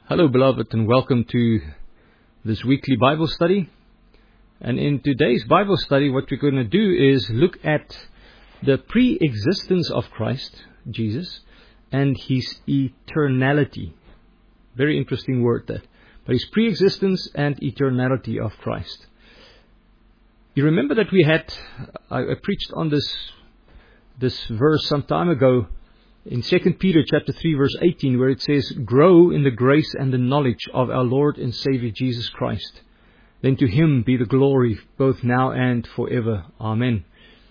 Hello, beloved, and welcome to this weekly Bible study. And in today's Bible study, what we're going to do is look at the pre-existence of Christ, Jesus, and His eternality. Very interesting word, that. But His pre-existence and eternality of Christ. You remember that I preached on this verse some time ago, in 2 Peter chapter 3 verse 18, where it says, "Grow in the grace and the knowledge of our Lord and Savior Jesus Christ. Then to Him be the glory both now and forever. Amen."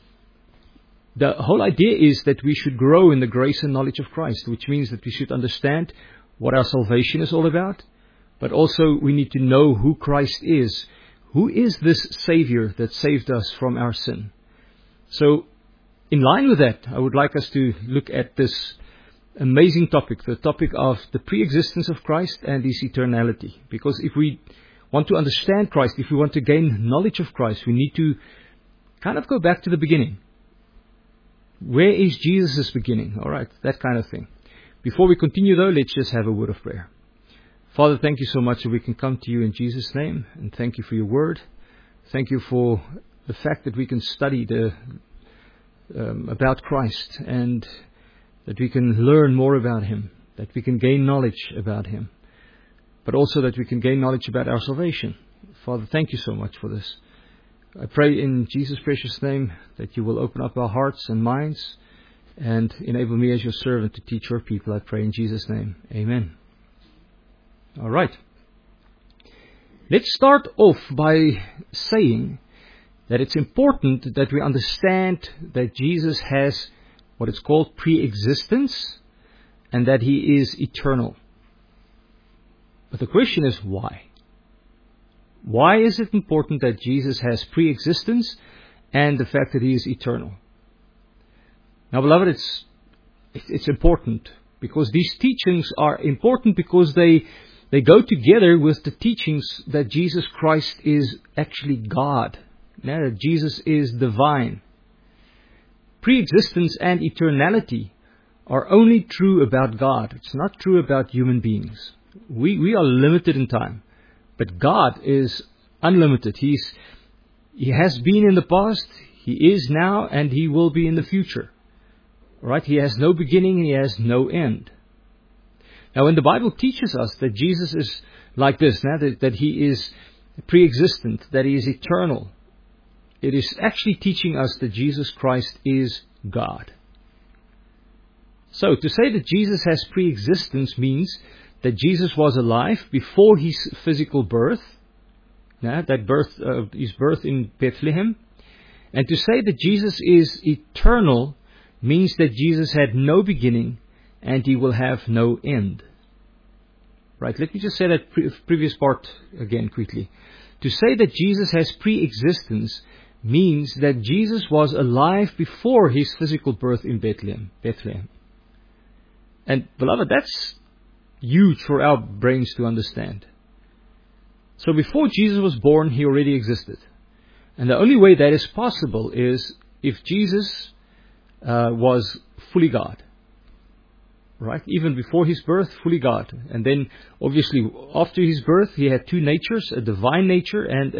The whole idea is that we should grow in the grace and knowledge of Christ, which means that we should understand what our salvation is all about, but also we need to know who Christ is. Who is this Savior that saved us from our sin? So, in line with that, I would like us to look at this amazing topic, the topic of the pre-existence of Christ and His eternality. Because if we want to understand Christ, if we want to gain knowledge of Christ, we need to kind of go back to the beginning. Where is Jesus' beginning? All right, that kind of thing. Before we continue though, let's just have a word of prayer. Father, thank you so much that we can come to you in Jesus' name, and thank you for your word. Thank you for the fact that we can study about Christ, and that we can learn more about Him, that we can gain knowledge about Him, but also that we can gain knowledge about our salvation. Father, thank you so much for this. I pray in Jesus' precious name that you will open up our hearts and minds and enable me as your servant to teach your people. I pray in Jesus' name. Amen. All right. Let's start off by saying that it's important that we understand that Jesus has what is called pre-existence and that He is eternal. But the question is why? Why is it important that Jesus has pre-existence and the fact that He is eternal? Now, beloved, it's important because these teachings are important because they go together with the teachings that Jesus Christ is actually God. That Jesus is divine. Pre-existence and eternality are only true about God. It's not true about human beings. We are limited in time, but God is unlimited. He has been in the past, He is now, and He will be in the future. Right? He has no beginning and He has no end. Now, when the Bible teaches us that Jesus is like this, that He is pre-existent, that He is eternal, it is actually teaching us that Jesus Christ is God. So, to say that Jesus has pre-existence means that Jesus was alive before His physical birth, His birth in Bethlehem. And to say that Jesus is eternal means that Jesus had no beginning and He will have no end. Right, let me just say that previous part again quickly. To say that Jesus has pre-existence means that Jesus was alive before His physical birth in Bethlehem. And beloved, that's huge for our brains to understand. So before Jesus was born, He already existed. And the only way that is possible is if Jesus was fully God. Right? Even before His birth, fully God. And then, obviously, after His birth, He had two natures, a divine nature and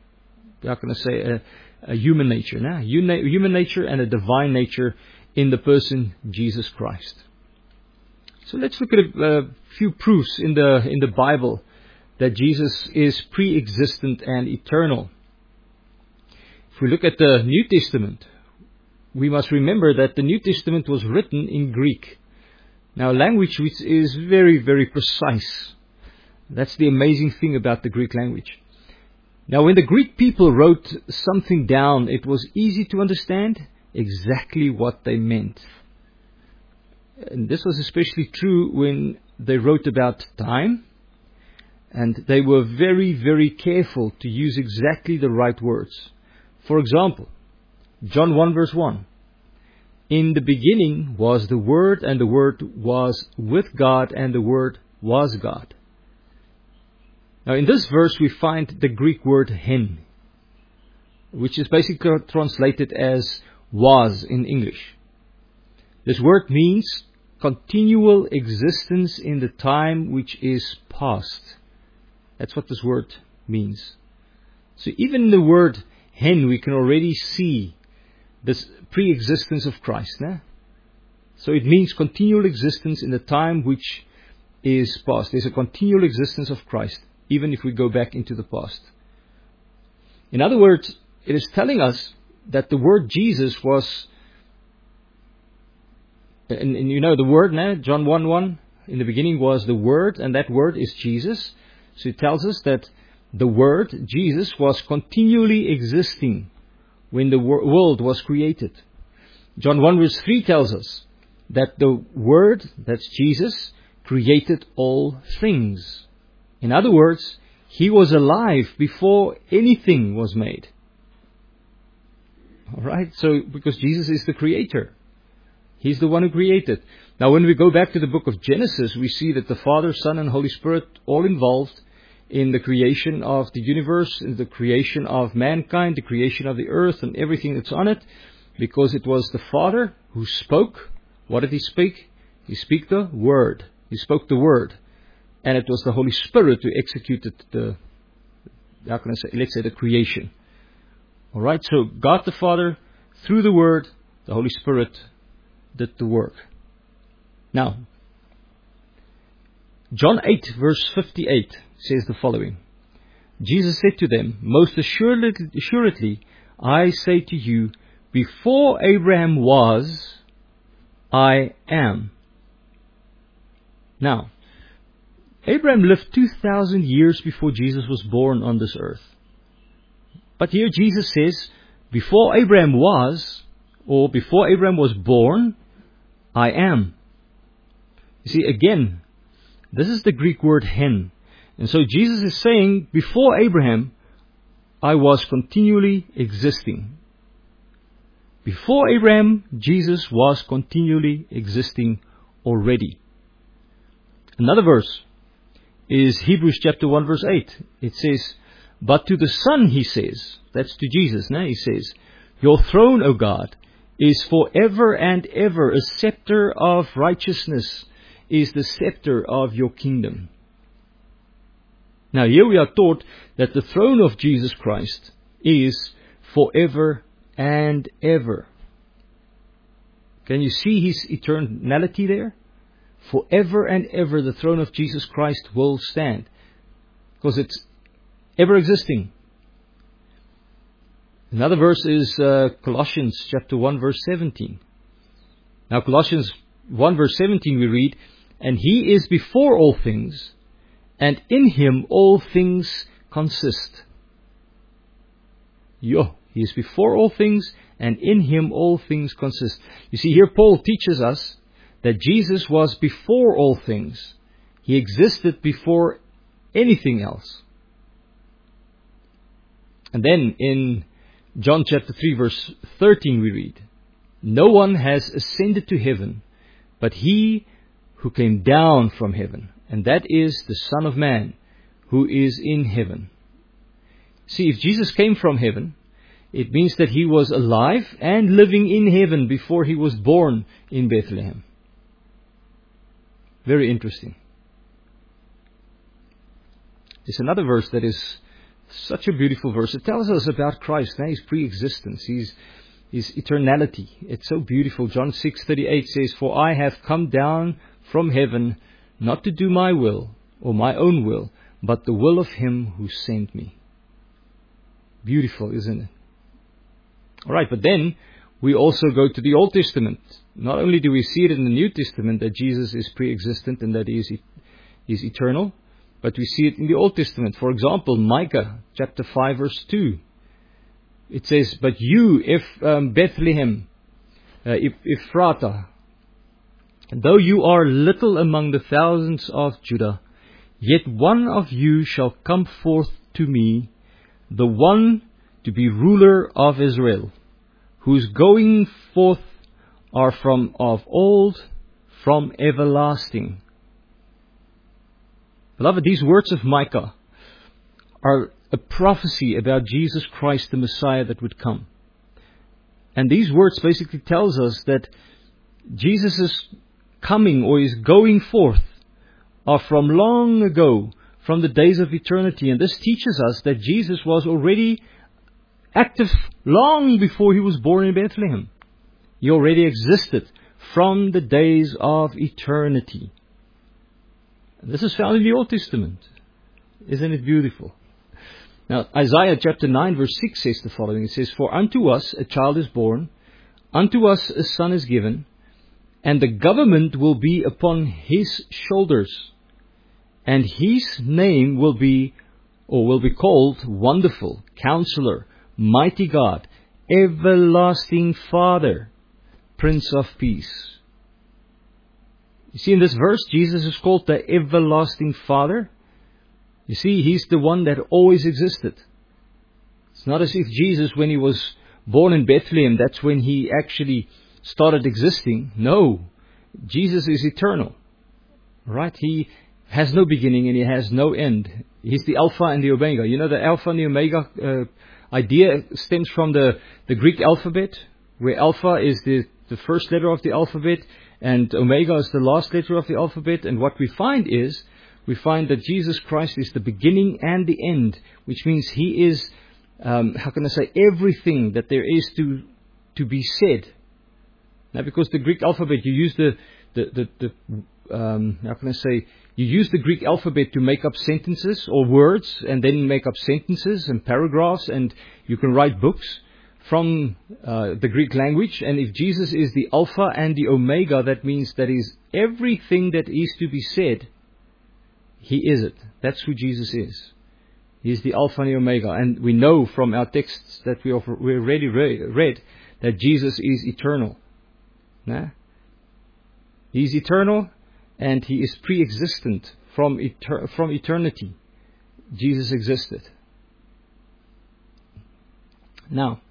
a human nature. Human nature and a divine nature in the person Jesus Christ. So let's look at a few proofs in the Bible that Jesus is pre-existent and eternal. If we look at the New Testament, we must remember that the New Testament was written in Greek. Now, language which is very, very precise. That's the amazing thing about the Greek language. Now, when the Greek people wrote something down, it was easy to understand exactly what they meant. And this was especially true when they wrote about time. And they were very, very careful to use exactly the right words. For example, John 1 verse 1. In the beginning was the Word, and the Word was with God, and the Word was God. Now, in this verse, we find the Greek word hen, which is basically translated as was in English. This word means continual existence in the time which is past. That's what this word means. So even in the word hen, we can already see this pre-existence of Christ. So it means continual existence in the time which is past. There's a continual existence of Christ, even if we go back into the past. In other words, it is telling us that the word Jesus was, and you know the word, John 1:1, in the beginning was the Word, and that Word is Jesus. So it tells us that the Word, Jesus, was continually existing when the world was created. John 1 verse 3 tells us that the Word, that's Jesus, created all things. In other words, He was alive before anything was made. Alright, so because Jesus is the Creator. He's the one who created. Now when we go back to the book of Genesis, we see that the Father, Son and Holy Spirit all involved in the creation of the universe, in the creation of mankind, the creation of the earth and everything that's on it, because it was the Father who spoke. What did He speak? He spoke the Word. He spoke the Word. And it was the Holy Spirit who executed the creation. Alright, so God the Father, through the Word, the Holy Spirit did the work. Now, John 8 verse 58 says the following. Jesus said to them, "Most assuredly, I say to you, before Abraham was, I am." Now, Abraham lived 2,000 years before Jesus was born on this earth. But here Jesus says, before Abraham was, or before Abraham was born, I am. You see, again, this is the Greek word hen. And so Jesus is saying, before Abraham, I was continually existing. Before Abraham, Jesus was continually existing already. Another verse is Hebrews chapter 1 verse 8. It says, "But to the Son," He says, that's to Jesus, He says, "Your throne, O God, is forever and ever. A scepter of righteousness is the scepter of your kingdom." Now here we are taught that the throne of Jesus Christ is forever and ever. Can you see His eternality there? Forever and ever the throne of Jesus Christ will stand. Because it's ever existing. Another verse is Colossians chapter 1 verse 17. Now Colossians 1 verse 17 we read, "And He is before all things, and in Him all things consist." He is before all things, and in Him all things consist. You see, here Paul teaches us that Jesus was before all things. He existed before anything else. And then in John chapter 3 verse 13 we read, "No one has ascended to heaven, but He who came down from heaven, and that is the Son of Man, who is in heaven." See, if Jesus came from heaven, it means that He was alive and living in heaven before He was born in Bethlehem. Very interesting. There's another verse that is such a beautiful verse. It tells us about Christ, His pre-existence, His eternality. It's so beautiful. John 6:38 says, "For I have come down from heaven, not to do my will, or my own will, but the will of Him who sent me." Beautiful, isn't it? Alright, but then we also go to the Old Testament. Not only do we see it in the New Testament that Jesus is pre-existent and that He is eternal, but we see it in the Old Testament. For example, Micah chapter 5 verse 2. It says, "But you, Bethlehem, Ephratah, though you are little among the thousands of Judah, yet one of you shall come forth to me, the one to be ruler of Israel, whose going forth are from of old, from everlasting." Beloved, these words of Micah are a prophecy about Jesus Christ, the Messiah that would come. And these words basically tells us that Jesus' coming or His going forth are from long ago, from the days of eternity. And this teaches us that Jesus was already active long before He was born in Bethlehem. He already existed from the days of eternity. This is found in the Old Testament. Isn't it beautiful? Now, Isaiah chapter 9 verse 6 says the following. It says, "For unto us a child is born, unto us a son is given, and the government will be upon His shoulders. And His name will be called Wonderful, Counselor, Mighty God, Everlasting Father, Prince of Peace." You see, in this verse, Jesus is called the Everlasting Father. You see, He's the one that always existed. It's not as if Jesus, when He was born in Bethlehem, that's when He actually started existing. No, Jesus is eternal. Right? He has no beginning and He has no end. He's the Alpha and the Omega. You know, the Alpha and the Omega idea stems from the Greek alphabet, where Alpha is the first letter of the alphabet and Omega is the last letter of the alphabet. And what we find that Jesus Christ is the beginning and the end, which means He is, everything that there is to be said. Now, because the Greek alphabet, you use you use the Greek alphabet to make up sentences or words, and then make up sentences and paragraphs, and you can write books from the Greek language. And if Jesus is the Alpha and the Omega, that means that is everything that is to be said. He is it. That's who Jesus is. He is the Alpha and the Omega. And we know from our texts that we already read that Jesus is eternal. Nah? He is eternal and He is pre-existent from eternity. Jesus existed. Now,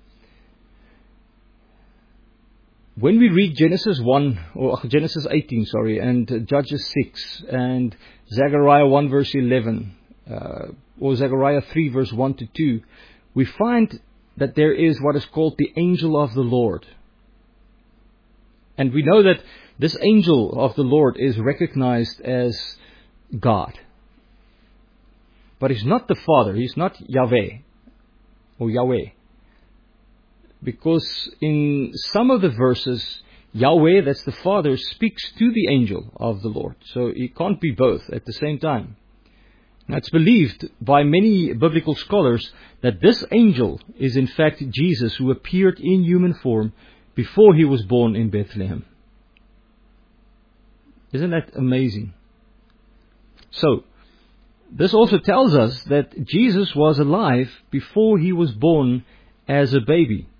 when we read Genesis 18, and Judges 6, and Zechariah 1 verse 11, or Zechariah 3 verse 1 to 2, we find that there is what is called the angel of the Lord. And we know that this angel of the Lord is recognized as God. But He's not the Father. He's not Yahweh or Yahweh. Because in some of the verses, Yahweh, that's the Father, speaks to the angel of the Lord. So it can't be both at the same time. Now, it's believed by many biblical scholars that this angel is in fact Jesus, who appeared in human form before He was born in Bethlehem. Isn't that amazing? So, this also tells us that Jesus was alive before He was born as a baby.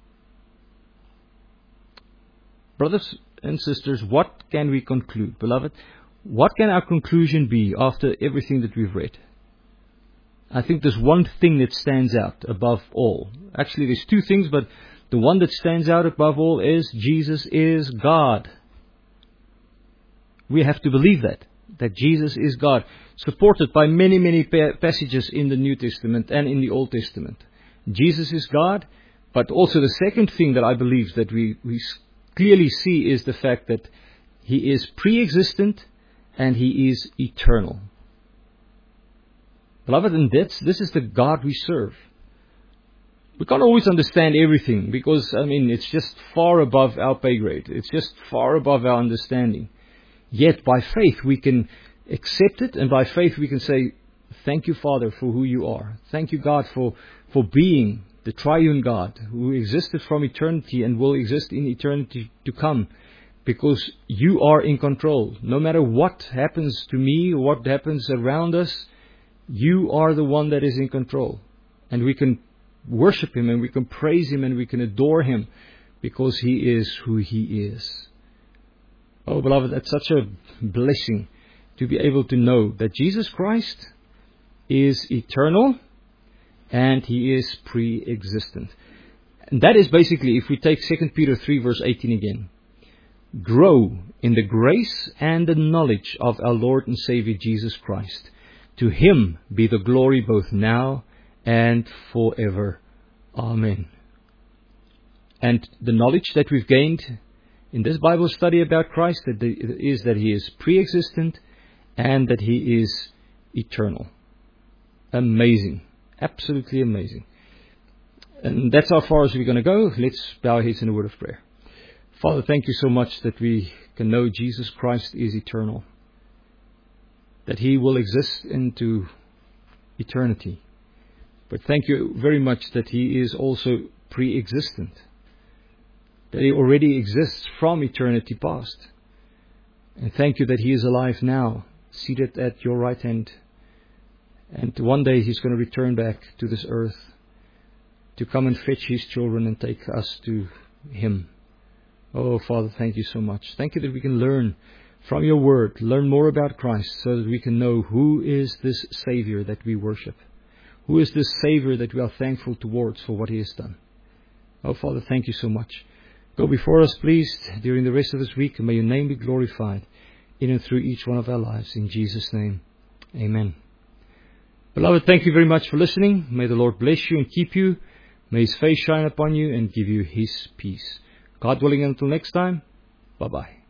Brothers and sisters, what can we conclude? Beloved, what can our conclusion be after everything that we've read? I think there's one thing that stands out above all. Actually, there's two things, but the one that stands out above all is Jesus is God. We have to believe that Jesus is God, supported by many, many passages in the New Testament and in the Old Testament. Jesus is God, but also the second thing that I believe that we clearly see is the fact that He is pre-existent and He is eternal. Beloved, and this is the God we serve. We can't always understand everything because, it's just far above our pay grade. It's just far above our understanding. Yet by faith we can accept it, and by faith we can say, thank you, Father, for who you are. Thank you, God, for being the triune God who existed from eternity and will exist in eternity to come, because you are in control. No matter what happens to me or what happens around us, you are the one that is in control. And we can worship Him and we can praise Him and we can adore Him because He is who He is. Oh, beloved, that's such a blessing to be able to know that Jesus Christ is eternal and He is pre-existent. And that is basically, if we take 2 Peter 3 verse 18 again, grow in the grace and the knowledge of our Lord and Savior Jesus Christ. To Him be the glory both now and forever. Amen. And the knowledge that we've gained in this Bible study about Christ is that He is pre-existent and that He is eternal. Amazing. Absolutely amazing. And that's how far as we're going to go. Let's bow our heads in a word of prayer. Father, thank you so much that we can know Jesus Christ is eternal, that He will exist into eternity. But thank you very much that He is also pre-existent, that He already exists from eternity past. And thank you that He is alive now, seated at your right hand. And one day He's going to return back to this earth to come and fetch His children and take us to Him. Oh, Father, thank you so much. Thank you that we can learn from your word, learn more about Christ so that we can know who is this Savior that we worship. Who is this Savior that we are thankful towards for what He has done. Oh, Father, thank you so much. Go before us, please, during the rest of this week, and may your name be glorified in and through each one of our lives. In Jesus' name, amen. Beloved, thank you very much for listening. May the Lord bless you and keep you. May His face shine upon you and give you His peace. God willing, until next time, bye-bye.